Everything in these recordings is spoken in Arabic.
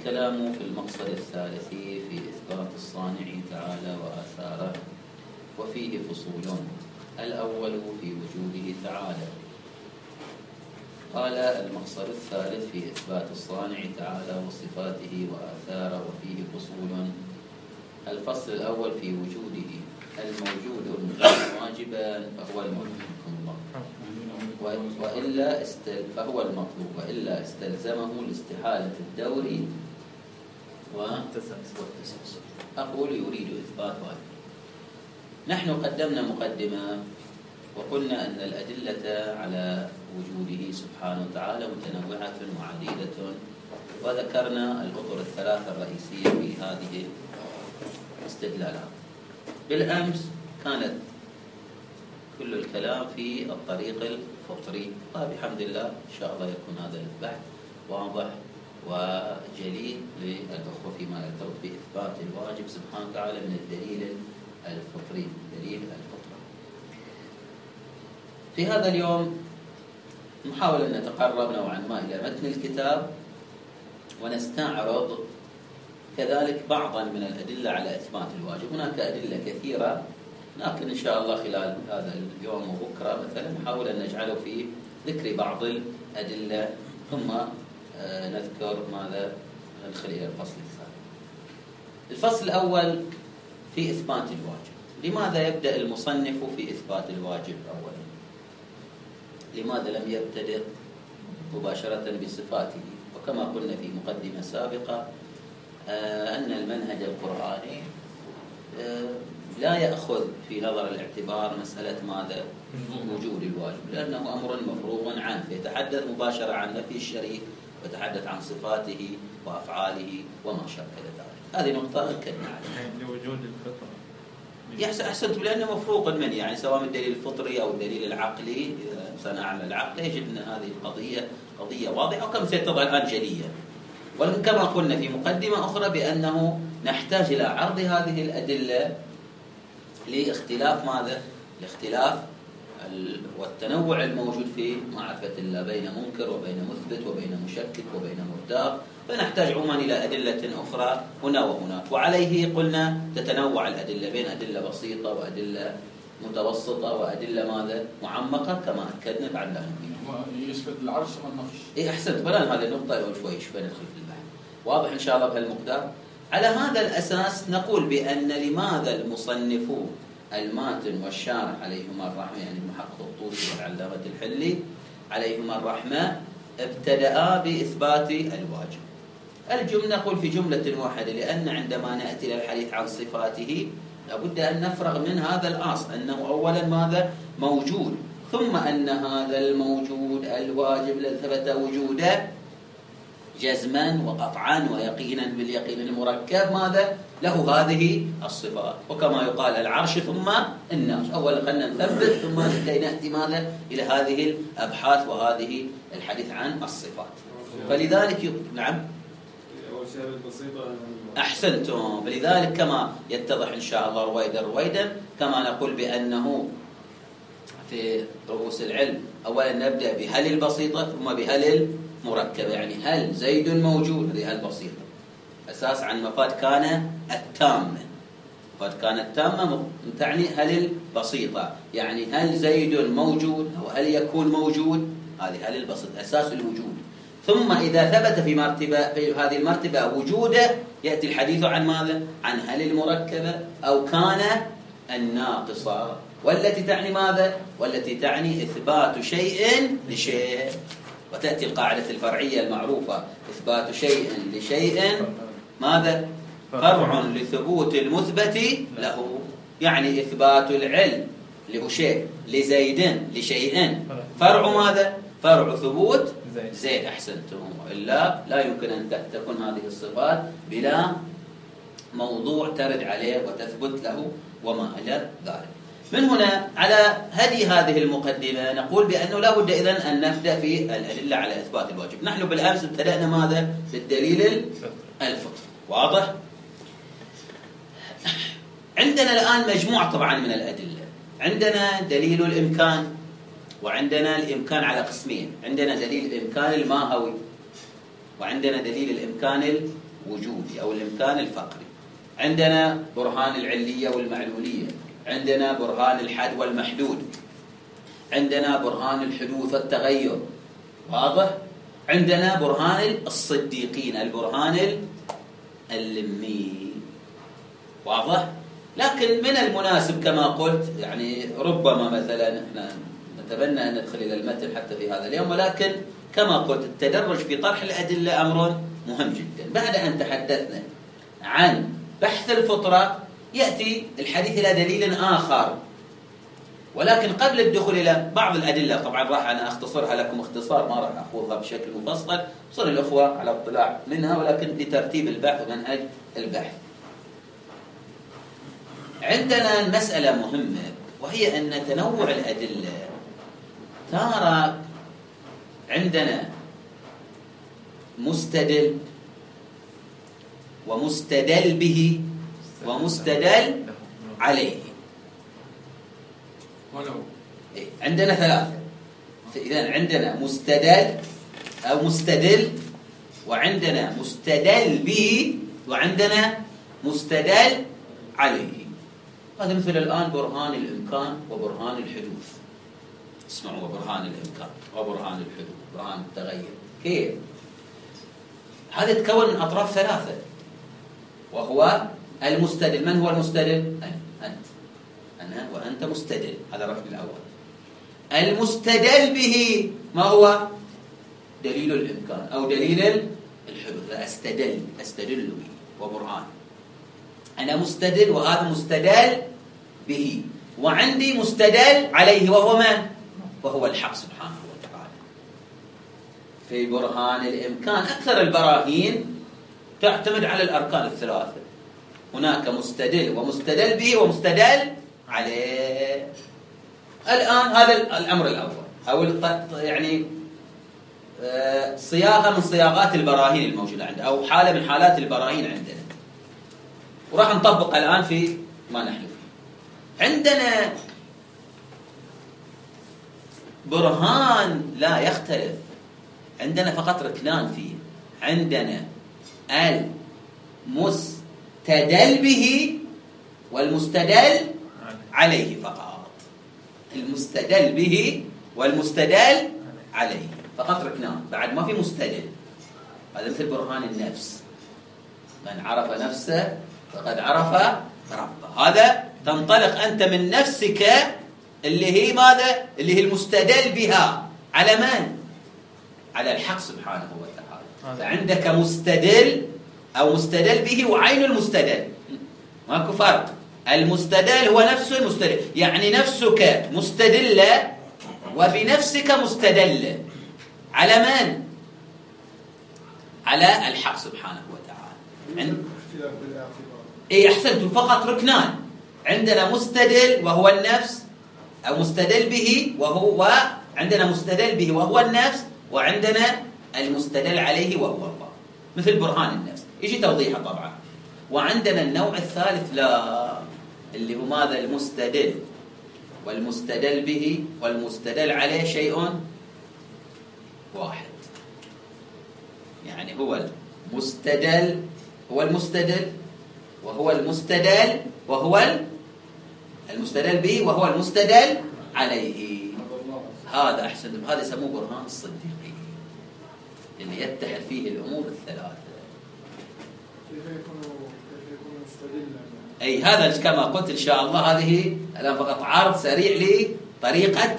الكلام في المقصد الثالث في إثبات الصانع تعالى وآثاره، وفيه فصول. الأول في وجوده تعالى. قال المقصد الثالث في إثبات الصانع تعالى وصفاته وآثاره، وفيه فصول. الفصل الأول في وجوده. الموجود واجبا فهو الموجود فهو المطلوب، وإلا استلزمه لاستحالة الدور والتسلسل. أقول يريد إثبات واجب. نحن قدمنا مقدمة وقلنا أن الأدلة على وجوده سبحانه وتعالى متنوعة وعديدة، وذكرنا الأطر الثلاثة الرئيسية في هذه الاستدلالات. بالأمس كانت كل الكلام في الطريق الفطري، وبحمد الله إن شاء الله يكون هذا البحث واضح وجليل للأخوة فيما يرتبط بإثبات الواجب سبحانه وتعالى من الدليل الفطري، دليل الفطرة. في هذا اليوم نحاول أن نتقرب نوعا ما إلى متن الكتاب، ونستعرض كذلك بعضا من الأدلة على إثبات الواجب. هناك أدلة كثيرة، لكن إن شاء الله خلال هذا اليوم وبكرة مثلا نحاول أن نجعله في ذكر بعض الأدلة، ثم نذكر ماذا ندخل إلى الفصل الثاني. الفصل الأول في إثبات الواجب. لماذا يبدأ المصنف في إثبات الواجب أولا؟ لماذا لم يبتدئ مباشرة بصفاته؟ وكما قلنا في مقدمة سابقة أن المنهج القرآني لا يأخذ في نظر الاعتبار مسألة ماذا؟ وجود الواجب، لأنه أمر مفروغ عنه، فيتحدث مباشرة عن نفي الشريك ويتحدث عن صفاته وأفعاله وما شابه ذلك. هذه نقطة أكدنا عليها. لوجود الفطرة. أحسنت، لأنه مفروغ منه، يعني سواء من الدليل الفطري أو الدليل العقلي. إذا صنع على العقل يجد أن هذه القضية قضية واضحة، وكم سيتضح الآن جلية. ولكن كما قلنا في مقدمة أخرى بأنه نحتاج إلى عرض هذه الأدلة لاختلاف ماذا؟ الاختلاف والتنوع الموجود في معرفة الله بين منكر وبين مثبت وبين مشكك وبين مرتاب، فنحتاج عموما إلى أدلة أخرى هنا وهناك. وعليه قلنا تتنوع الأدلة بين أدلة بسيطة وأدلة متوسطة وأدلة ماذا؟ معمقة، كما أكدنا بعد لا يثبت العرش والنقش. أحسنت، بلان هذه النقطة شوي ندخل في البحث. واضح إن شاء الله بهالمقدار. على هذا الأساس نقول بأن لماذا المصنفون الماتن والشارح عليهما الرحمة، يعني المحقق الطوسي والعلامة الحلي عليهما الرحمة، ابتدأ بإثبات الواجب. الجملة نقول في جملة واحدة، لأن عندما نأتي إلى الحديث عن صفاته لابد أن نفرغ من هذا الأصل أنه أولا ماذا؟ موجود، ثم أن هذا الموجود الواجب الذي ثبت وجوده جزما وقطعا ويقينا باليقين المركب ماذا؟ له هذه الصفات. وكما يقال العرش ثم الناس، أولا خلنا نثبت ثم لكي نأتي ماذا؟ إلى هذه الأبحاث وهذه الحديث عن الصفات. فلذلك نعم أحسنتم. فلذلك كما يتضح إن شاء الله رويدا كما نقول بأنه في رؤوس العلم أولا نبدأ بهل البسيطة ثم بهل المركبة، يعني هل زيد موجود، هذه هل بسيطة أساس عن مفاد كان التامة. مفاد كان التامة تعني هل البسيطة، يعني هل زيد موجود أو هل يكون موجود، هذه هل البسيطة أساس الوجود. ثم إذا ثبت في هذه المرتبة وجوده يأتي الحديث عن ماذا؟ عن هل المركبة أو كان الناقصة، والتي تعني ماذا؟ والتي تعني إثبات شيء لشيء. وتأتي القاعدة الفرعية المعروفة: إثبات شيء لشيء ماذا؟ فرع لثبوت المثبت له. يعني إثبات العلم له شيء لزيد لشيء فرع ماذا؟ فرع ثبوت زيد. أحسنتم. إلا لا يمكن أن تكون هذه الصفات بلا موضوع ترد عليه وتثبت له وما إلى ذلك. من هنا على هذه المقدمة نقول بأنه لا بد إذن أن نبدأ في الأدلة على إثبات الواجب. نحن بالأمس ابتدأنا ماذا؟ بالدليل الفطري. واضح؟ عندنا الآن مجموعة طبعا من الأدلة. عندنا دليل الإمكان، وعندنا الإمكان على قسمين. عندنا دليل الإمكان الماهوي، وعندنا دليل الإمكان الوجودي أو الإمكان الفقري. عندنا برهان العلية والمعلولية، عندنا برهان الحد والمحدود، عندنا برهان الحدوث والتغير، واضح؟ عندنا برهان الصديقين، البرهان اللمي، واضح؟ لكن من المناسب كما قلت يعني ربما مثلا احنا نتمنى أن ندخل إلى المتن حتى في هذا اليوم، ولكن كما قلت التدرج في طرح الأدلة أمر مهم جدا. بعد أن تحدثنا عن بحث الفطرة يأتي الحديث إلى دليل آخر، ولكن قبل الدخول إلى بعض الأدلة طبعا راح أنا أختصرها لكم اختصار، ما راح أخوضها بشكل مفصل، صار الأخوة على اطلاع منها، ولكن لترتيب البحث ومنهج البحث. عندنا مسألة مهمة وهي أن تنوع الأدلة تارة عندنا مستدل ومستدل به ومستدل عليه. عندنا ثلاثة، إذن عندنا مستدل أو مستدل، وعندنا مستدل به، وعندنا مستدل عليه. هذا مثل الآن برهان الإمكان وبرهان الحدوث. اسمعوا، برهان الإمكان وبرهان الحدوث، برهان التغير. كيف؟ هذا يتكون من أطراف ثلاثة، وهو المستدل. من هو المستدل؟ أنت، أنا وأنت مستدل، هذا الركن الأول. المستدل به ما هو؟ دليل الإمكان أو دليل الحدوث. أستدل به وبرهان. أنا مستدل وهذا مستدل به، وعندي مستدل عليه وهو من؟ وهو الحق سبحانه وتعالى. في برهان الإمكان أكثر البراهين تعتمد على الأركان الثلاثة. هناك مستدل ومستدل به ومستدل عليه. الآن هذا الأمر الأول، أو يعني صياغة من صياغات البراهين الموجودة عندنا، أو حالة من حالات البراهين عندنا، وراح نطبق الآن في ما نحن فيه. عندنا برهان لا يختلف، عندنا فقط ركنان فيه. عندنا المستدل به والمستدل عليه فقط. المستدل به والمستدل عليه فقط ركنان، بعد ما في مستدل. هذا مثل برهان النفس، من عرف نفسه فقد عرف ربه. هذا تنطلق أنت من نفسك اللي هي ماذا؟ اللي هي المستدل بها على من؟ على الحق سبحانه وتعالى. فعندك مستدل أو مستدل به وعين المستدل، ماكو فرق. المستدل هو نفسه المستدل، يعني نفسك مستدلة وبنفسك مستدلة على من؟ على الحق سبحانه وتعالى. إيه أحسنتم، فقط ركنان. عندنا مستدل وهو النفس، أو مستدل به وهو، عندنا مستدل به وهو النفس، وعندنا المستدل عليه وهو الله، مثل برهان النفس يجي توضيحه طبعا. وعندنا النوع الثالث لا، اللي هو ماذا؟ المستدل والمستدل به والمستدل عليه شيء واحد. يعني هو المستدل هو المستدل وهو المستدل وهو المستدل به وهو المستدل عليه. هذا أحسن، هذا يسموه برهان الصديقي، اللي يتحد فيه الأمور الثلاثة. كيف يكون مستدلا؟ أي هذا كما قلت إن شاء الله. هذه الآن فقط عرض سريع لطريقة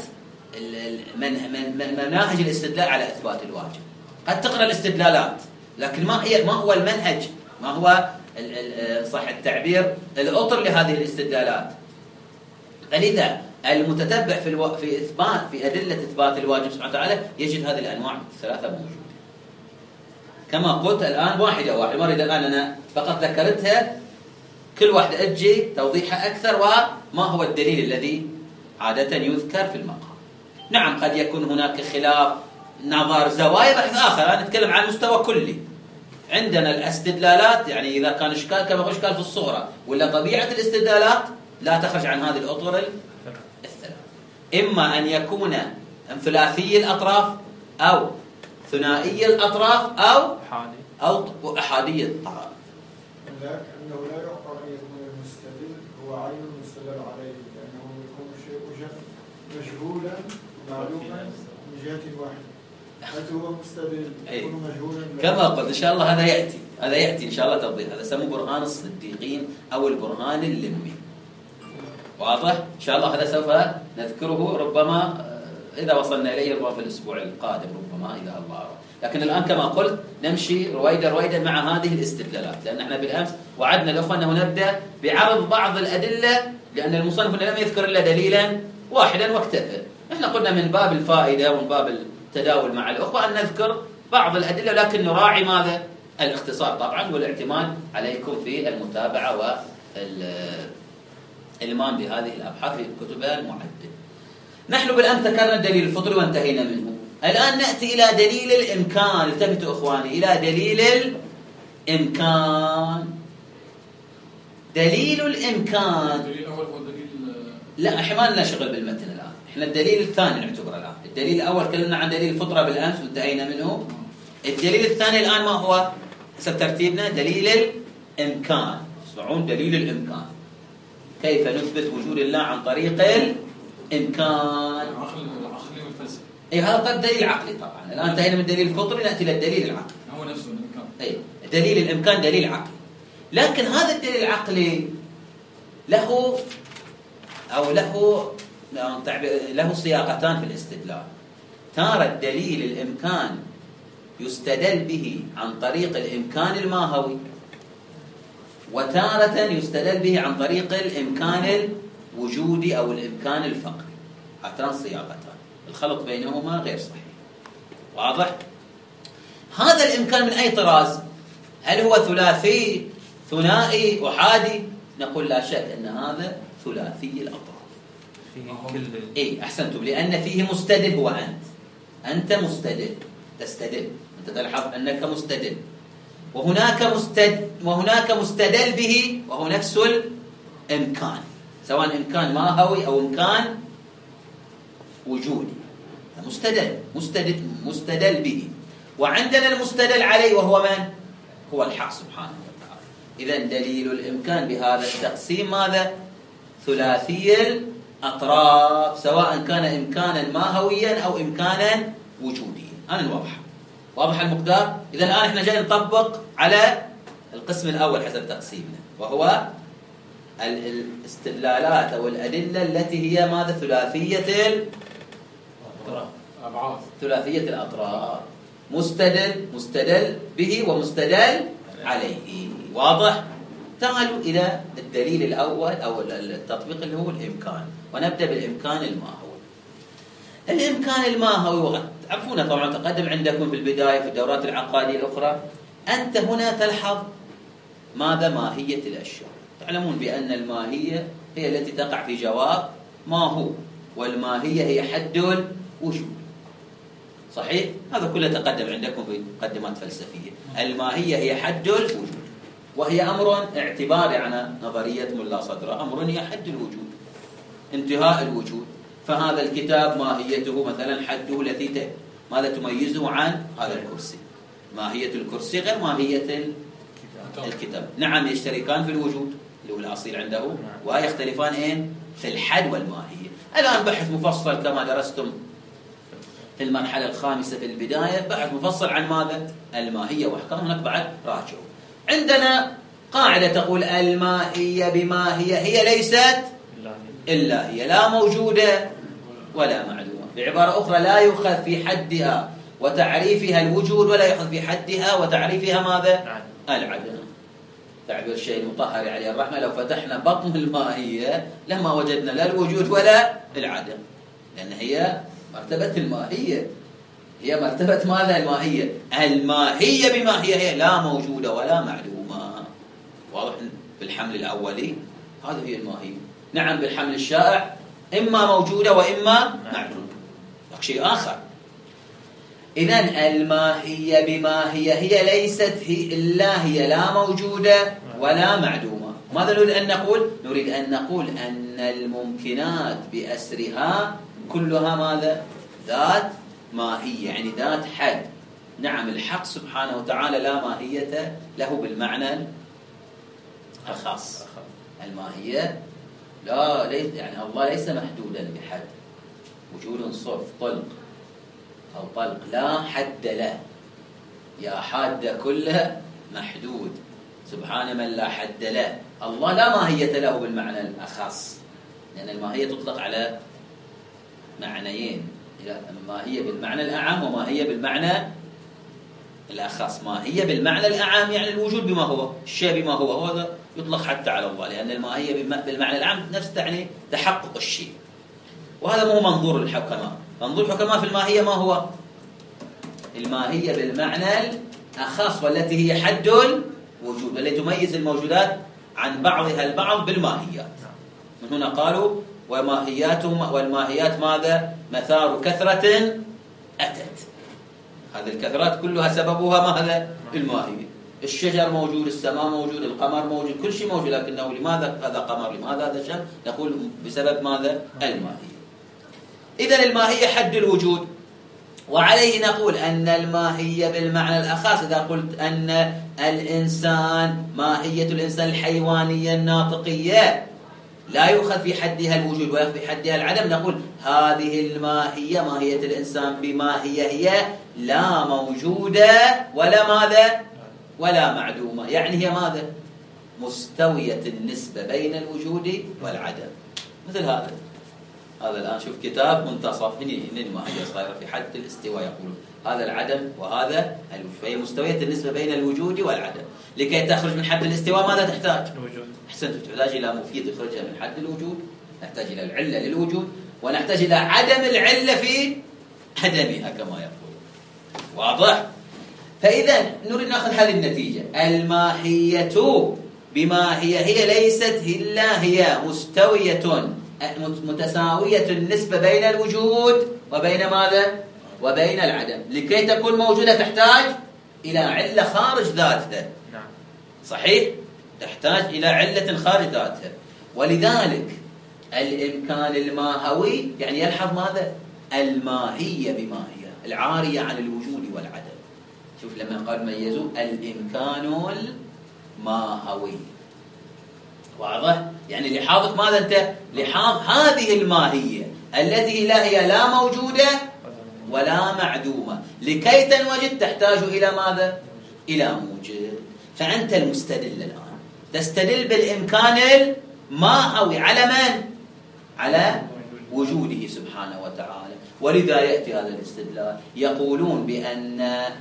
مناهج الاستدلال على إثبات الواجب. قد تقرأ الاستدلالات، لكن ما هو المنهج، ما هو صح التعبير الأطر لهذه الاستدلالات. فلذا المتتبع في إثبات، في أدلة إثبات الواجب سبحانه وتعالى، يجد هذه الأنواع الثلاثة موجودة. كما قلت الآن واحدة ما أريد الآن أنا فقط ذكرتها، كل واحدة أجي توضيحها أكثر، وما هو الدليل الذي عادة يذكر في المقام. نعم قد يكون هناك خلاف نظر، زوايا بحث آخر. أنا أتكلم عن مستوى كلي. عندنا الاستدلالات، يعني إذا كان إشكال كما هو إشكال في الصورة، ولا طبيعة الاستدلالات لا تخرج عن هذه الأطر الثلاث. إما أن يكون ثلاثي الأطراف، أو ثنائي الأطراف، أو أحادية الطعام. أنه لا يعقل أن يكون المستدل هو عين المستدل عليه، لأنه يكون شيء مجهولا معلوما من جهة واحدة. حتى هو مستدل يكون مجهولا كما قلت إن شاء الله هذا يأتي إن شاء الله توضيح. هذا يسموه برهان الصديقين أو البرهان اللمي. واضح؟ إن شاء الله هذا سوف نذكره ربما إذا وصلنا إليه ربما في الأسبوع القادم، ربما إذا الله أراد. لكن الآن كما قلت نمشي رويدا مع هذه الاستدلالات، لأن احنا بالأمس وعدنا الأخوة أنه نبدأ بعرض بعض الأدلة، لأن المصنف لم يذكر إلا دليلا واحدا واكتفى. احنا قلنا من باب الفائدة ومن باب التداول مع الأخوة أن نذكر بعض الأدلة، لكن نراعي ماذا؟ الاختصار طبعا والاعتماد عليكم في المتابعة والإلمام بهذه الأبحاث في كتبها المعدة. نحن بالأمس ذكرنا الدليل الفطري وانتهينا منه. الآن نأتي إلى دليل الإمكان. التفتوا إخواني إلى دليل الإمكان. دليل الإمكان. الدليل الأول هو دليل لا، احنا ما لنا شغل بالمتن الآن، احنا الدليل الثاني نعتبره الآن. الدليل الأول تكلمنا عن دليل الفطرة بالأمس وانتهينا منه. الدليل الثاني الآن ما هو؟ حسب ترتيبنا دليل الإمكان. اسمعون، دليل الإمكان. كيف نثبت وجود الله عن طريق الإمكان؟ العقلي والفلسفي. هذا قد دليل عقلي طبعا. الآن انتهينا من الدليل الفطري، نأتي للدليل العقلي. هو نفسه الإمكان. دليل الإمكان دليل عقلي. لكن هذا الدليل العقلي له صياغتان في الاستدلال. تارة دليل الإمكان يستدل به عن طريق الإمكان الماهوي، وتارة يستدل به عن طريق الإمكان الوجودي أو الإمكان الفقري. هاتان صياغتان، الخلط بينهما غير صحيح. واضح؟ هذا الإمكان من أي طراز؟ هل هو ثلاثي، ثنائي، أحادي؟ نقول لا شك أن هذا ثلاثي الأطراف. أحسنتم، لأن فيه مستدل هو أنت مستدل، تستدل، أنت تلحظ أنك مستدل، وهناك مستدل به، وهو نفس الإمكان، سواء إمكان ماهوي أو إمكان وجودي. مستدل به. وعندنا المستدل عليه وهو من؟ هو الحق سبحانه وتعالى. إذن دليل الإمكان بهذا التقسيم ماذا؟ ثلاثي الأطراف، سواء كان إمكانا ماهويا أو إمكانا وجوديا. أنا واضح المقدار؟ إذن الآن إحنا جاي نطبق على القسم الأول حسب تقسيمنا، وهو الاستدلالات أو الأدلة التي هي ماذا؟ ثلاثية الأطراف. مستدل به ومستدل عليه. واضح؟ تعالوا إلى الدليل الأول أو التطبيق اللي هو الإمكان، ونبدأ بالإمكان الماهوي. الإمكان الماهوي تعرفون طبعا، تقدم عندكم في البداية في الدورات العقادية الأخرى. أنت هنا تلحظ ماذا؟ ماهية الأشياء. تعلمون بأن الماهية هي التي تقع في جواب ما هو، والماهية هي حد الوجود. صحيح؟ هذا كله تقدم عندكم في مقدمات فلسفية. الماهية هي حد الوجود، وهي أمر اعتباري على نظرية ملا صدرة. أمر هي حد الوجود، انتهاء الوجود. فهذا الكتاب ماهيته مثلا حده التي ماذا تميزه عن هذا الكرسي؟ ماهية الكرسي غير ماهية الكتاب. نعم، يشتركان في الوجود اللي هو الأصيل عنده، ويختلفان في الحد والماهية. الآن بحث مفصل كما درستم في المرحلة الخامسة في البداية، بحث مفصل عن ماذا؟ الماهية وأحكام. هناك بعد راجعوا. عندنا قاعدة تقول الماهية بما هي ليست إلا هي، لا موجودة ولا معدومة. بعبارة أخرى، لا يؤخذ في حدها وتعريفها الوجود، ولا يؤخذ في حدها وتعريفها ماذا؟ العدم. تعبير الشيء المطهر عليه الرحمة، لو فتحنا بطن الماهية لما وجدنا لا الوجود ولا العدم، لأن هي مرتبة الماهية. هي مرتبة ماذا؟ الماهية. الماهية بما هي لا موجودة ولا معدومة. واضح؟ بالحمل الأولي هذه هي الماهية. نعم، بالحمل الشائع إما موجودة وإما معدومة، شيء آخر. إذن الماهية بما هي ليست إلا هي، لا موجودة ولا معدومة. ماذا نريد أن نقول؟ نريد أن نقول أن الممكنات بأسرها كلها ماذا؟ ذات ماهية، يعني ذات حد. نعم الحق سبحانه وتعالى لا ماهية له بالمعنى الخاص. الماهية لا يعني الله ليس محدودا بحد، وجود صرف طلق أو طلق لا حد له، يا حاد كله محدود سبحان من لا حد له. الله لا ماهية له بالمعنى الخاص، لأن الماهية تطلق على معنيين، ماهية بالمعنى الأعم وماهية بالمعنى الأخص. ماهية بالمعنى الأعم يعني الوجود بما هو، الشيء بما هو، هذا يطلق حتى على الله، لأن الماهية بالمعنى الأعم نفس تعني تحقق الشيء، وهذا مو منظور الحكماء. منظور الحكماء في الماهية ما هو؟ الماهية بالمعنى الأخص، والتي هي حد الوجود، التي تميز الموجودات عن بعضها البعض بالماهيات. من هنا قالوا وماهياتهم، والماهيات ماذا؟ مثار كثرة أتت. هذه الكثرات كلها سببها ماذا؟ الماهية. الشجر موجود، السماء موجود، القمر موجود، كل شيء موجود، لكنه لماذا هذا قمر، لماذا هذا شمس؟ نقول بسبب ماذا؟ الماهية. إذن الماهية حد الوجود، وعليه نقول أن الماهية بالمعنى الأخص. إذا قلت أن الإنسان ماهية الإنسان الحيوانية الناطقية لا يؤخذ في حدها الوجود ويأخذ في حدها العدم، نقول هذه الماهية ماهية الإنسان بما هي لا موجودة ولا ماذا؟ ولا معدومة. يعني هي ماذا؟ مستوية النسبة بين الوجود والعدم. مثل هذا الآن شوف كتاب منتصف، هنا الماهية صايرة في حد الاستواء، يقولون هذا العدم وهذا الوجود، فهي مستوية النسبة بين الوجود والعدم. لكي تخرج من حد الاستواء ماذا تحتاج؟ الوجود. أحسنت، تحتاج إلى مفيد يخرجها من حد الوجود، نحتاج إلى العلة للوجود، ونحتاج إلى عدم العلة في عدمها كما يقول. واضح؟ فإذا نريد نأخذ هذه النتيجة، الماهية بما هي ليست إلا هي مستوية متساوية النسبة بين الوجود وبين ماذا؟ وبين العدم. لكي تكون موجودة تحتاج إلى علة خارج ذاتها. نعم. صحيح؟ تحتاج إلى علة خارج ذاتها. ولذلك الإمكان الماهوي يعني يلحظ ماذا؟ الماهية بما هي العارية عن الوجود والعدم. شوف لما قال ميزوا الإمكان الماهوي، واضح؟ يعني لحاظك ماذا أنت؟ لحاظ هذه الماهية التي هي لا موجودة ولا معدومة، لكي تنوجد تحتاج إلى ماذا؟ إلى موجد. فأنت المستدل الآن تستدل بالإمكان الماهوي على من؟ على وجوده سبحانه وتعالى. ولذا يأتي هذا الاستدلال، يقولون بأن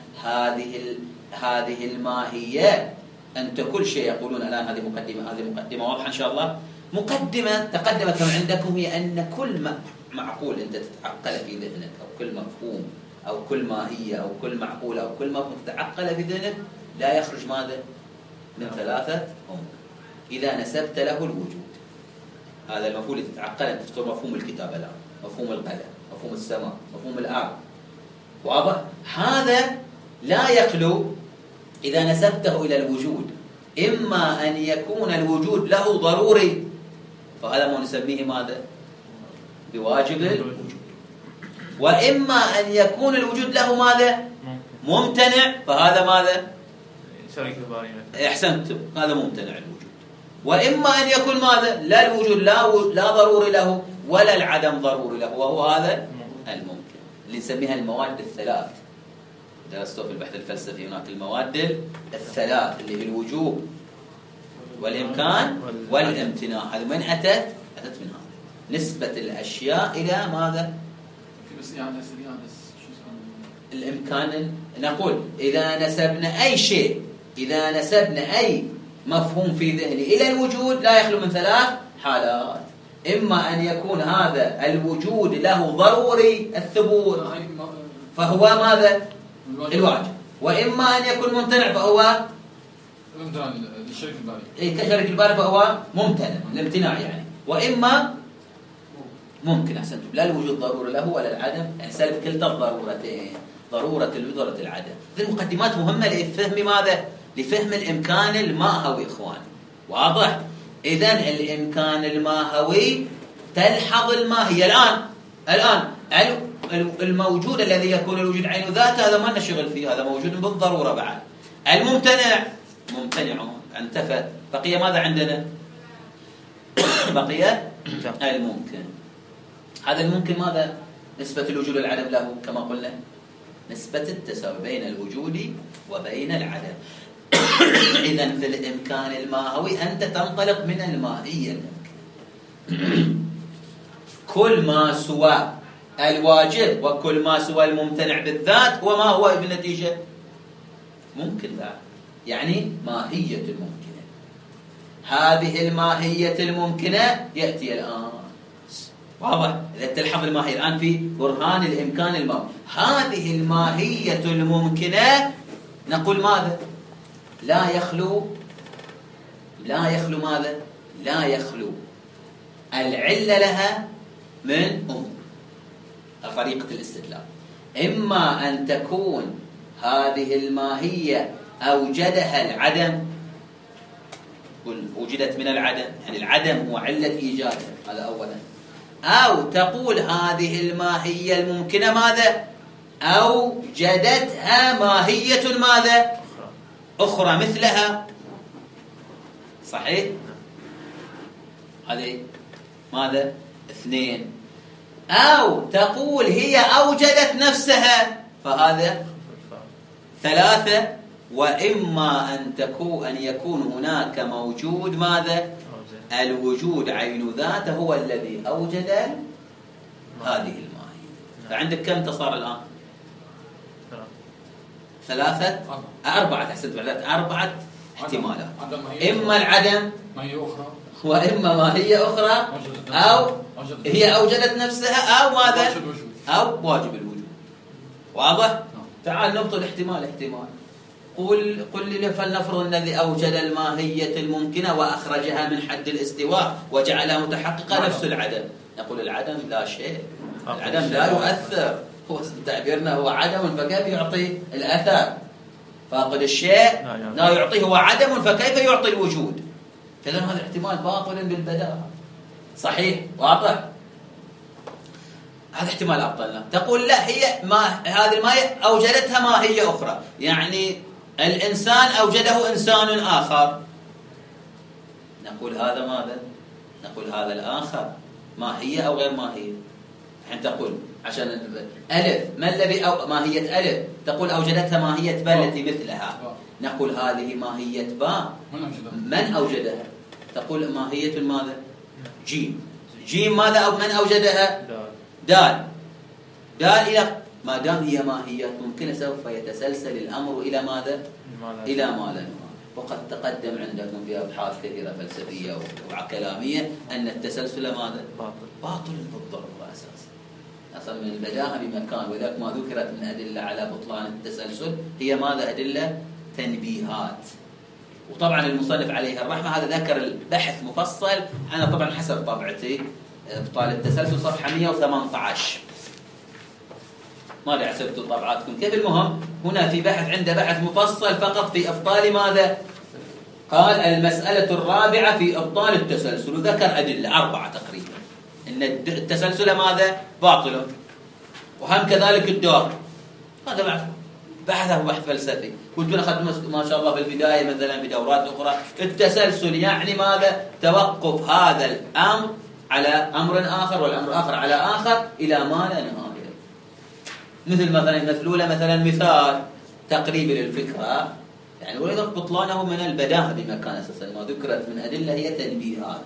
هذه الماهية أنت كل شيء، يقولون الآن هذه مقدمة واضحة إن شاء الله. مقدمة تقدمت كما عندكم هي أن كل معقول أنت تتعقل في ذهنك، أو كل مفهوم أو كل ماهية أو كل معقول أو كل مفهوم تتعقل في ذهنك لا يخرج ماذا؟ من ثلاثة أمور إذا نسبت له الوجود. هذا المفهوم اللي تتعقل، أنت تذكر مفهوم الكتاب الآن، مفهوم القلم، مفهوم السماء، مفهوم الأرض. واضح؟ هذا لا يخلو إذا نسبته إلى الوجود، إما أن يكون الوجود له ضروري، فهذا ما نسميه ماذا؟ بواجب الوجود. وإما أن يكون الوجود له ماذا؟ ممتنع، فهذا ماذا؟ شريك الباري مثلا. أحسنتم، هذا ممتنع الوجود. وإما أن يكون ماذا؟ لا الوجود لا ضروري له ولا العدم ضروري له، وهو هذا الممكن اللي نسميها المواد الثلاث. درستوا في البحث الفلسفي هناك المواد الثلاث اللي هي الوجوب والإمكان والامتناع. هذا من أتت من هذا نسبة الأشياء إلى ماذا؟ بس يعني الإمكان. نقول إذا نسبنا أي شيء، إذا نسبنا أي مفهوم في ذهني إلى الوجود لا يخلو من ثلاث حالات، إما أن يكون هذا الوجود له ضروري الثبوت فهو ماذا؟ الواجب، وإما أن يكون ممتنع فهو الشريك الباري. كشريك الباري فهو ممتنع الامتناع يعني. وإما ممكن، أحسنتم، لا الوجود ضروري له ولا العدم، يعني سلب كلتا الضرورتين، ضرورة الوجود العدم. هذه المقدمات مهمة لفهم ماذا؟ لفهم الإمكان الماهوي إخواني. واضح؟ إذن الإمكان الماهوي تلحظ الماهية الآن الموجود الذي يكون الوجود عين ذاته هذا ما نشغل فيه، هذا موجود بالضرورة بعد. الممتنع ممتنع انتفى، بقي ماذا عندنا؟ بقي الممكن. هذا الممكن ماذا نسبة الوجود والعدم له؟ كما قلنا نسبة التساوي بين الوجود وبين العدم. إذن في الإمكان الماهوي أنت تنطلق من الماهية الممكنة. كل ما سوى الواجب وكل ما سوى الممتنع بالذات هو ما هو بالنتيجة ممكن ذا، يعني ماهية الممكنة. هذه الماهية الممكنة يأتي الآن واضح. إذا تلحظ الماهية الآن في برهان الإمكان الماهوي، هذه الماهية الممكنة نقول ماذا؟ لا يخلو ماذا؟ لا يخلو العلة لها من أمور. طريقة الاستدلال إما أن تكون هذه الماهية أوجدها العدم، وجدت من العدم، يعني العدم هو علة إيجادها، هذا أولا. أو تقول هذه الماهية الممكنة ماذا؟ أوجدتها ماهية ماذا؟ أخرى مثلها. صحيح؟ هذه ماذا؟ اثنين. أو تقول هي أوجدت نفسها، فهذا ثلاثة. وإما أن يكون هناك موجود ماذا؟ الوجود عين ذاته هو الذي أوجد هذه الماهية. فعندك كم تصار الآن؟ ثلاثة أربعة، أحسنت بعدات، أربعة احتمالات. إما العدم وإما ماهية أخرى، أو هي أوجدت نفسها، أو ماذا؟ أو واجب الوجود. واضح؟ تعال نبطل احتمال. قل لي فلنفرض الذي أوجد الماهية الممكنة وأخرجها من حد الاستواء وجعلها متحققة نفس العدم. نقول العدم لا شيء، العدم لا يؤثر، هو تعبيرنا هو عدم فكيف يعطي الأثر؟ فاقد الشيء لا يعطيه، هو عدم فكيف يعطي الوجود؟ فإذن هذا الاحتمال باطل بالبداهة. صحيح؟ واضح؟ هذا احتمال أبطلنا. تقول لا، هذه الماهية أوجدتها ماهية أخرى، يعني الإنسان أوجده إنسان آخر. نقول هذا ماذا؟ نقول هذا الآخر ماهية أو غير ماهية. حين تقول عشان ألف، ما الذي ماهية ألف؟ تقول أوجدتها ماهية باء التي مثلها. نقول هذه ماهية باء، من أوجدها؟ تقول ماهية ماذا؟ جيم ماذا؟ أو من أوجدها؟ دال إلى ما دام هي ماهيات ممكنة سوف يتسلسل الأمر إلى ماذا؟ إلى ما لا نهاية. وقد تقدم عندكم في أبحاث كثيرة فلسفية وكلامية أن التسلسل ماذا؟ باطل بالضرورة أساسا. أصلا من البداهة بمكان، وذلك ما ذكرت من أدلة على بطلان التسلسل هي ماذا؟ أدلة تنبيهات. وطبعا المصنف عليه الرحمة هذا ذكر البحث مفصل. أنا طبعا حسب طبعتي إبطال التسلسل صفحة 118، ما أدري حسبتوا طبعاتكم كيف. المهم هنا في بحث، عنده بحث مفصل فقط في إبطال ماذا؟ قال المسألة الرابعة في إبطال التسلسل، وذكر أدلة 4 تقريبا إن التسلسل ماذا؟ باطل. وهم كذلك الدور. هذا بحث فلسفي. كنت أخذت ما شاء الله في البداية مثلا بدورات أخرى التسلسل يعني ماذا؟ توقف هذا الأمر على أمر آخر والأمر آخر على آخر إلى ما لا نهاية. مثل مثلا يمثلوا له مثلا مثال تقريبي للفكرة، يعني ولذلك بطلانه من البداهة بمكان أساسا. ما ذكرت من أدلة هي تنبيهات.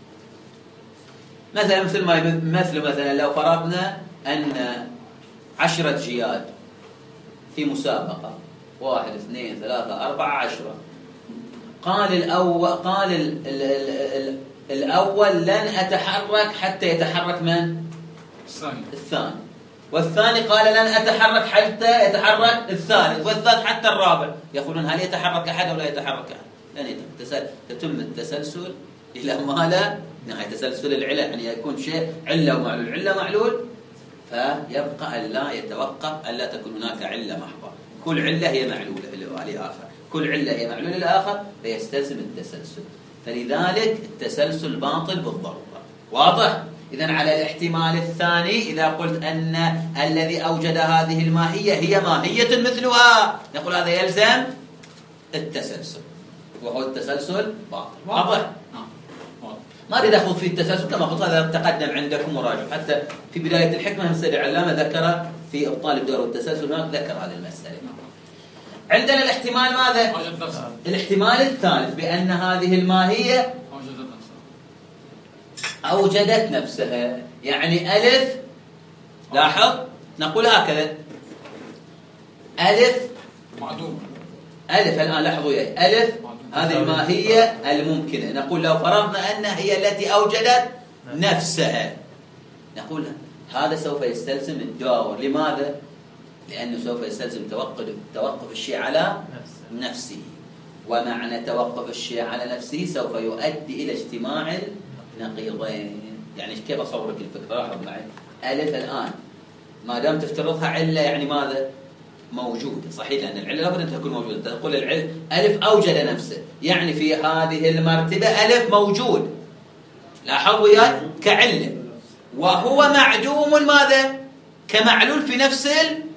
مثلا مثل ما يمثل مثلا لو فرضنا أن 10 جياد في مسابقة 1 2 3 4 10. قال الأول لن أتحرك حتى يتحرك من؟ الثاني. والثاني قال لن أتحرك حتى يتحرك الثالث، والثالث حتى الرابع. يقولون هل يتحرك أحد أو لا يتحرك أحد؟ لن يتم التسلسل إلى ما لا نهاية. تسلسل العلة يعني يكون شيء علة ومعلول، علة معلول، فيبقى أن لا يتوقف، أن لا تكون هناك علة محضة. كل علة هي معلولة لآخر، كل علة هي معلولة لآخر، فيستلزم التسلسل. فلذلك التسلسل باطل بالضرورة. واضح؟ إذن على الاحتمال الثاني إذا قلت أن الذي أوجد هذه الماهية هي ماهية مثلها، نقول هذا يلزم التسلسل، وهو التسلسل باطل. واضح؟ ما أريد أخذ في التسلسل كما قلت، هذا تقدم عندكم وراجع، حتى في بداية الحكمة مسألة العلامة ذكر في إبطال الدور والتسلسل هناك ذكر هذه المسألة. عندنا الاحتمال ماذا؟ الاحتمال الثالث بأن هذه الماهية أوجدت نفسها، يعني ألف، لاحظ نقول هكذا ألف معدوم، ألف الآن لاحظوا وياي، ألف هذه الماهية الممكنة، نقول لو فرضنا أنها هي التي أوجدت نفسها، نقول هذا سوف يستلزم الدور. لماذا؟ لأنه سوف يستلزم توقف الشيء على نفسه، ومعنى توقف الشيء على نفسه سوف يؤدي إلى اجتماع النقيضين. يعني كيف أصورك الفكرة؟ لاحظ معي، ألف الآن ما دام تفترضها علة يعني ماذا؟ موجودة، صحيح، لأن العلة لابد أن تكون موجودة. تقول العلة ألف أوجد نفسه، يعني في هذه المرتبة ألف موجود، لاحظ وياي، كعلة، وهو معدوم ماذا؟ كمعلول في نفس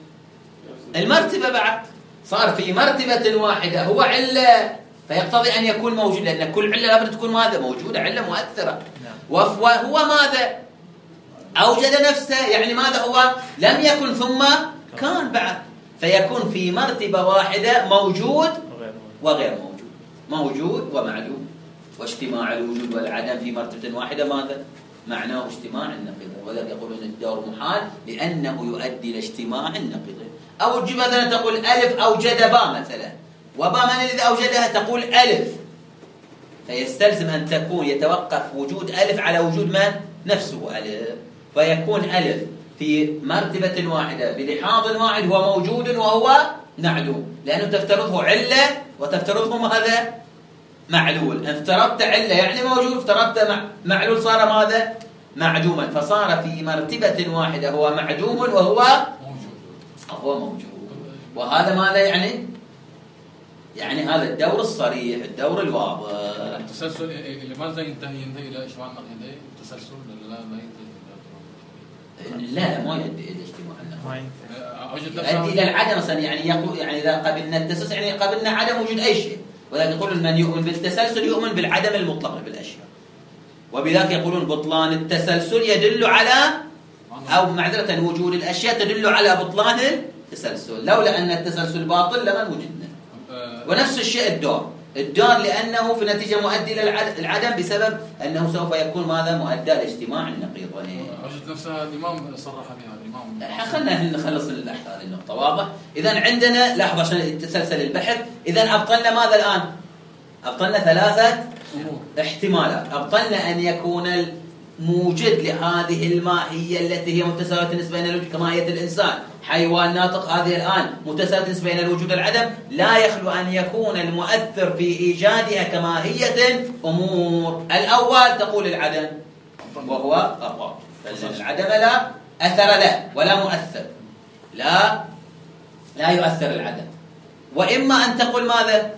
المرتبة. بعد صار في مرتبة واحدة هو علة، فيقتضي أن يكون موجود، لأن كل علة لابد تكون ماذا؟ موجودة، علة مؤثرة. وهو ماذا؟ أوجد نفسه، يعني ماذا؟ هو لم يكن ثم كان بعد، فيكون في مرتبة واحدة موجود وغير موجود، موجود ومعدوم. واجتماع الوجود والعدم في مرتبة واحدة ماذا؟ معناه اجتماع النقيضين، ولذلك يقولون الدور محال لأنه يؤدي إلى اجتماع النقيضين. أو تجي مثلا تقول ألف أوجد باء مثلا، وباء من الذي أوجدها؟ تقول ألف، فيستلزم أن تكون يتوقف وجود ألف على وجود من؟ نفسه ألف، فيكون ألف في مرتبة واحدة بلحاظ واحد هو موجود وهو معلوم، لأنه تفترضه علة وتفترضه هذا معلول. افترضت علة يعني موجود، افترضت معلول صار ماذا؟ معدوما، فصار في مرتبة واحدة هو معدوم وهو موجود. وهذا ماذا يعني؟ يعني هذا الدور الصريح، الدور الواضح. التسلسل لماذا ينتهي إلى إجماع النقيضين؟ التسلسل لا ينتهي. لا ما يؤدي الى اجتماع، يؤدي الى العدم مثلا. يعني اذا قبلنا التسلسل يعني قبلنا عدم وجود اي شيء، ولكن يقولون من يؤمن بالتسلسل يؤمن بالعدم المطلق بالاشياء، وبذلك يقولون بطلان التسلسل يدل على، او معذرة وجود الاشياء تدل على بطلان التسلسل، لولا ان التسلسل باطل لما وجدنا. ونفس الشيء الدار لأنه في النتيجة مؤدي إلى العدم بسبب أنه سوف يكون ماذا؟ مؤدى لاجتماع النقيضين. أجد نفسها الإمام صرح بها الإمام. خلنا نخلص هذه النقطة واضح. إذا عندنا لحظة عشان تسلسل البحث. إذا أبطلنا ماذا الآن؟ أبطلنا 3 احتمالات. أبطلنا أن يكون الموجد لهذه الماهية التي هي متساوية نسبة بين الوجود كماهية الإنسان، حيوان ناطق، هذه الآن متساوية نسبة بين الوجود والعدم، لا يخلو أن يكون المؤثر في إيجادها كماهية أمور. الأول تقول العدم وهو أقوى، العدم لا أثر له ولا مؤثر، لا يؤثر العدم. وإما أن تقول ماذا؟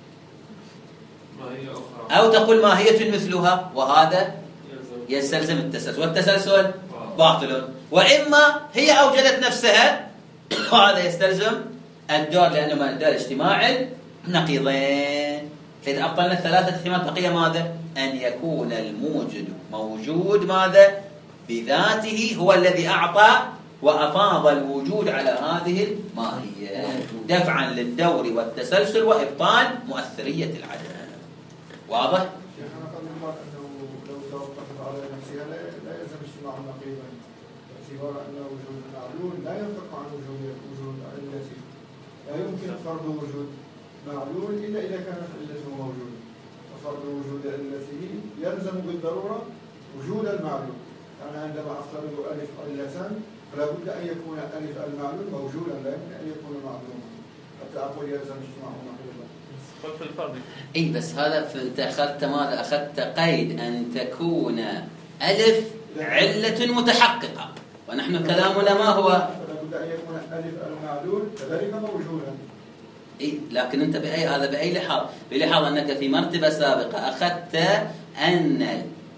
أو تقول ماهية مثلها، وهذا يستلزم التسلسل، والتسلسل باطل. وإما هي أوجدت نفسها، وهذا يستلزم الدور لأنه ما الدور اجتماع النقيضين. فإذا أبطلنا 3 احتمالات بقي ماذا؟ أن يكون الموجد موجود ماذا؟ بذاته، هو الذي أعطى وأفاض الوجود على هذه الماهية دفعا للدور والتسلسل وإبطال مؤثرية العدم. واضح؟ لو توقفت على نفسها لا يلزم اجتماع النقيضين، باعتبار أن وجود المعلول لا ينفك عن وجود علته. لا يمكن فرض وجود معلول إلا إذا كانت علته موجودة، ففرض وجود علته يلزم بالضرورة وجود المعلول. يعني عندما أفترض ألف علة فلا بد أن يكون ألف المعلول موجودا، لا يمكن أن يكون معلوما حتى أقول يلزم اجتماع النقيضين. في الفرض اي بس هذا انت اخذت ماذا؟ اخذت قيد ان تكون الف علة متحققة، ونحن كلامنا ما هو؟ فلا بد ان يكون الف المعلول كذلك موجودا. اي لكن انت باي هذا باي لحاظ؟ بلحاظ انك في مرتبة سابقة اخذت ان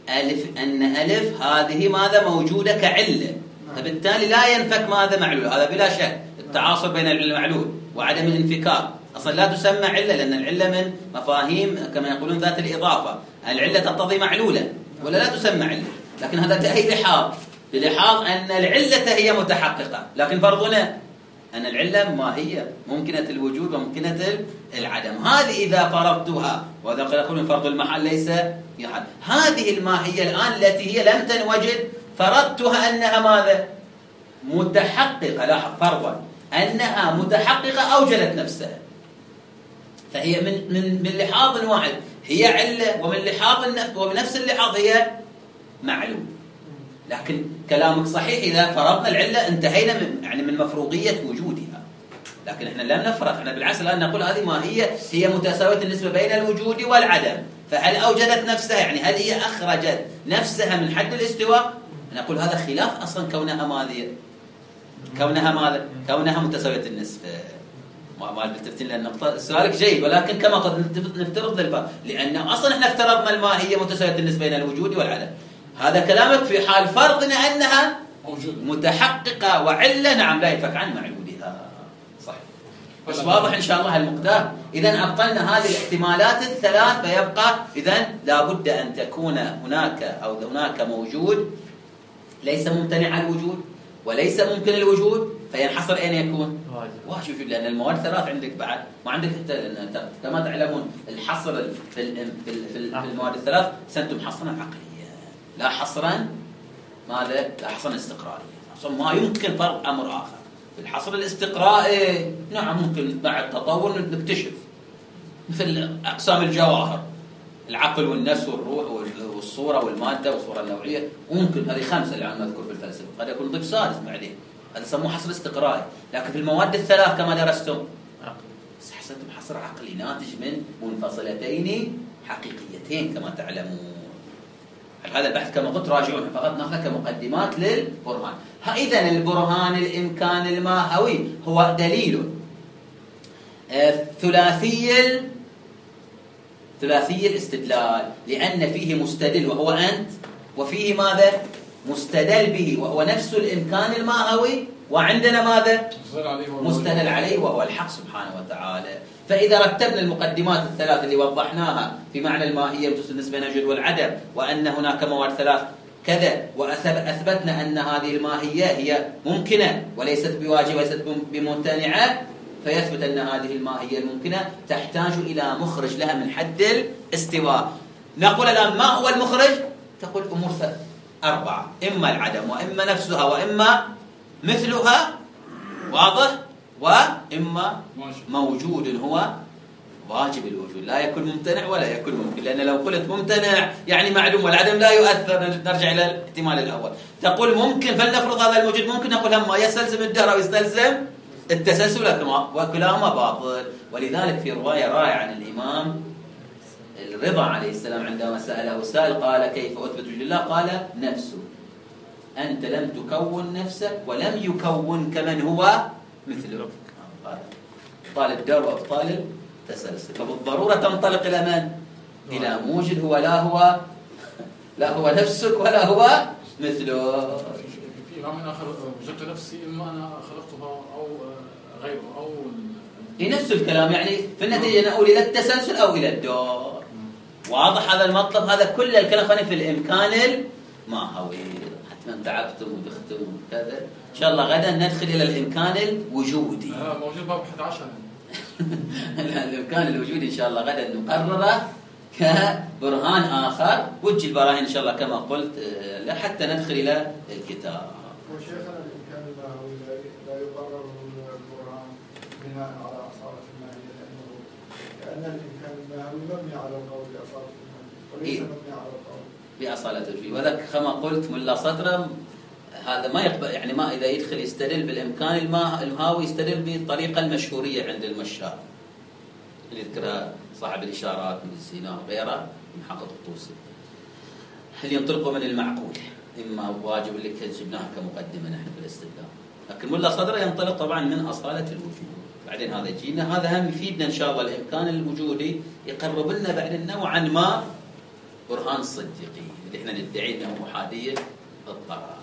أن ألف هذه ماذا موجودة كعلة، فبالتالي لا ينفك ماذا معلول. هذا بلا شك التعاصر بين المعلول وعدم الانفكاك أصلا لا تسمى علة، لأن العلة من مفاهيم كما يقولون ذات الإضافة. العلة تقتضي معلولا ولا لا تسمى علة، لكن هذا تأهي لحاظ أن العلة هي متحققة. لكن فرضنا أن العلة ما هي ممكنة الوجود وممكنة العدم. هذه إذا فرضتها، وهذا قد يقولون فرض المحل ليس يحل، هذه الماهية الآن التي هي لم تنوجد فرضتها أنها ماذا؟ متحققة. لاحظ فرضا أنها متحققة أوجدت نفسها، فهي من لحاظ واحد هي علة، ومن لحاظ وبنفس اللحاظ هي معلوم. لكن كلامك صحيح، إذا فرضنا العلة انتهينا من مفروغية وجودها. لكن احنا لم نفرض، احنا بالعكس الآن نقول هذه ماهية هي متساوية النسبة بين الوجود والعدم. فهل أوجدت نفسها، يعني هل هي أخرجت نفسها من حد الاستواء؟ نقول هذا خلاف أصلا كونها ماذا؟ كونها متساوية النسبة. ما التفتين للنقطة. سؤالك جيد، ولكن كما قد نفترض للفرق، لأن أصلا احنا افترضنا الماهية متساوية النسبة بين الوجود والعدم. هذا كلامك في حال فرضنا أنها متحققة وعلة، نعم لا ينفك عن معلولها. صحيح، بس واضح إن شاء الله المقدار. إذن أبطلنا هذه الاحتمالات الثلاث، فيبقى إذن لابد أن تكون هناك موجود ليس ممتنع الوجود وليس ممكن الوجود، فينحصر أين يكون؟ واجب، لأن المواد ثلاث عندك بعد، ما عندك كما تعلمون الحصر في المواد الثلاث سنتم حصرا عقليا، لا حصرا ماذا؟ لا حصرا استقراريا. ما يمكن فرض أمر آخر. في الحصر الاستقرائي نعم ممكن بعد تطور نكتشف مثل أقسام الجواهر، العقل والنفس والروح والصورة والمادة والصورة النوعية، وممكن هذه 5 اللي عم نذكر في الفلسفة، قد يكون ضيف سادس بعدين، هذا يسموه حصر استقرائي. لكن في المواد الثلاث كما درستم حصلتم حصر عقلي ناتج من منفصلتين حقيقيتين كما تعلمون. هذا البحث كما قلت راجعون، فقط ناخذ كمقدمات للبرهان. إذن البرهان الإمكان الماهوي هو دليل ثلاثي الاستدلال، لأن فيه مستدل وهو أنت، وفيه ماذا؟ مستدل به وهو نفس الإمكان الماهوي، وعندنا ماذا؟ مستدل عليه وهو الحق سبحانه وتعالى. فإذا رتبنا المقدمات الثلاث اللي وضحناها في معنى الماهية بالنسبة بين الوجود والعدم، وأن هناك مواد ثلاث كذا، وأثبتنا أن هذه الماهية هي ممكنة وليست بواجبة وليست بممتنعة، فيثبت أن هذه الماهية الممكنة تحتاج إلى مخرج لها من حد الاستواء. نقول الآن ما هو المخرج؟ تقول أمور 4، إما العدم وإما نفسها وإما مثلها، واضح؟ وإما موجود هو واجب الوجود، لا يكون ممتنع ولا يكون ممكن. لأن لو قلت ممتنع يعني معلوم والعدم لا يؤثر، نرجع إلى الاحتمال الأول. تقول ممكن، فلنفرض هذا الموجود ممكن، نقول هم يستلزم الدهر أو يستلزم التسلسل، وكلاهما باطل. ولذلك في رواية رائعة عن الإمام الرضا عليه السلام عندما سأله سائل قال كيف أثبت وجود الله؟ قال نفسه، أنت لم تكون نفسك ولم يكون كمن هو مثلك. أبطال الدار وأبطال التسلسل، فبالضرورة تنطلق إلى من؟ إلى موجد هو لا هو نفسك ولا هو مثله. في من آخر وجدت نفسي، إما أنا خلقتها أو غيره أو نفس الكلام، يعني في النتيجة نقول إلى التسلسل أو إلى الدار. واضح هذا المطلب؟ هذا كل الكلام خلينا في الإمكان الماهوي. حتما تعبتم ودختم وكذا، إن شاء الله غدا ندخل إلى الإمكان الوجودي. موجود باب 11 الإمكان الوجودي إن شاء الله غدا نقرره كبرهان آخر، وجه البراهين إن شاء الله كما قلت حتى ندخل إلى الكتاب. وشيخنا الإمكان الماهوي لا يقرر البرهان بناء على أصالة الماهية، لأن الإمكان الماهوي مبني على القول بأصالة الماهية وليس مبني على القول بأصالة الوجود. وذلك كما قلت ملا صدرا هذا ما يقبل، يعني ما إذا يدخل يستدل بالإمكان الماهوي يستدل بالطريقة المشهورية عند المشار اللي ذكرها صاحب الإشارات من سينا وغيره من حقق الطوسي، اللي ينطلقوا من المعقول، إما واجب اللي جبناها كمقدمة نحن في الاستدلال. لكن ملا صدره ينطلق طبعا من أصالة الوجود. بعدين هذا يجينا، هذا هم يفيدنا إن شاء الله. الإمكان الوجودي يقرب لنا بعد نوعا ما برهان الصديقي اللي احنا ندعي انه محاذية الطرف.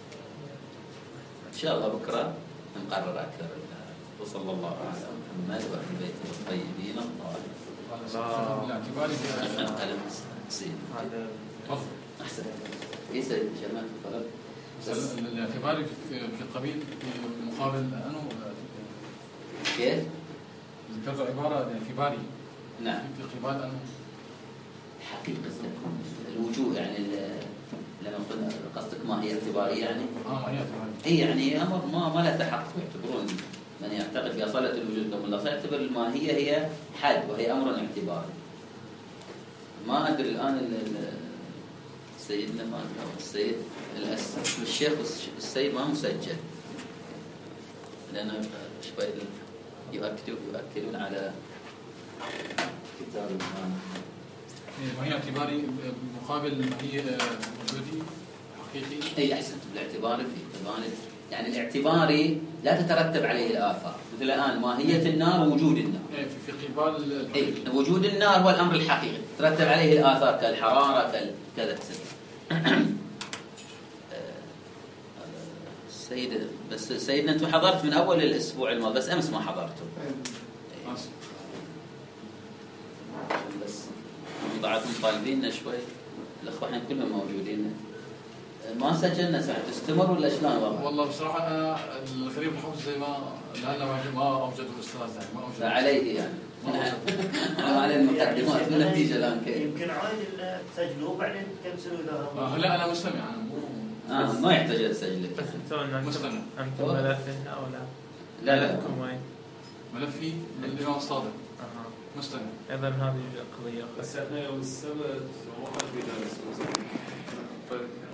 ان شاء الله بكره نقرر اكثر. وصلى الله على محمد وعلى بيته الطيبين الطاهرين. الاعتباري القلم سيد احسن. اي سيد شمال القلم. الاعتباري في القبيل مقابل انه كيف؟ ذكرت عباره الاعتباري. نعم. في قبال انه حقيقة الوجوه يعني لما قلنا قصدك ما هي اعتبارية يعني؟ ما هي اعتباري. اي يعني امر ما له تحقق. يعتبرون من يعتقد في اصالة الوجود كما الله يعتبر الماهية هي حد وهي امر اعتباري. ما ادري الان سيدنا ما السيد الشيخ السيد ما مسجل لأنه شوي يؤكدون على كتاب الإمام. ما هي اعتباري مقابل ما هي وجودي حقيقي. اي احسنت. بالاعتباري يعني الاعتباري لا تترتب عليه الآثار. مثل الآن ماهية النار ووجود النار. في قبال وجود النار هو الأمر الحقيقي ترتب عليه الآثار كالحرارة كذا. بس سيدنا انتم حضرت من اول الاسبوع الماضي بس امس ما حضرتوا. بس بعضهم طالبيننا شوي. الاخوه احنا كلهم موجودين. ما سجلنا ساعه تستمر ولا شلون والله؟ والله بصراحه انا الغريب الحوز زي ما لعل ما اوجدوا الاستاذ يعني ما اوجدوا عليه يعني. ما عليه المقدمات والنتيجه الان كيف؟ يمكن عادي تسجلوه بعدين تكنسلوا اذا لا انا مستمع انا مو ما يحتاج اسجل لك. بس انتم مستمع. انتم ملفين او لا؟ لا ملفي الامام الصادق. مستمع. ايضا هذه القضيه. بس احنا يوم السبت واحد بيدرس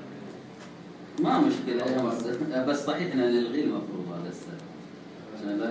ما مشكله بس صحيح ان نلغي المفروض هذا السبت.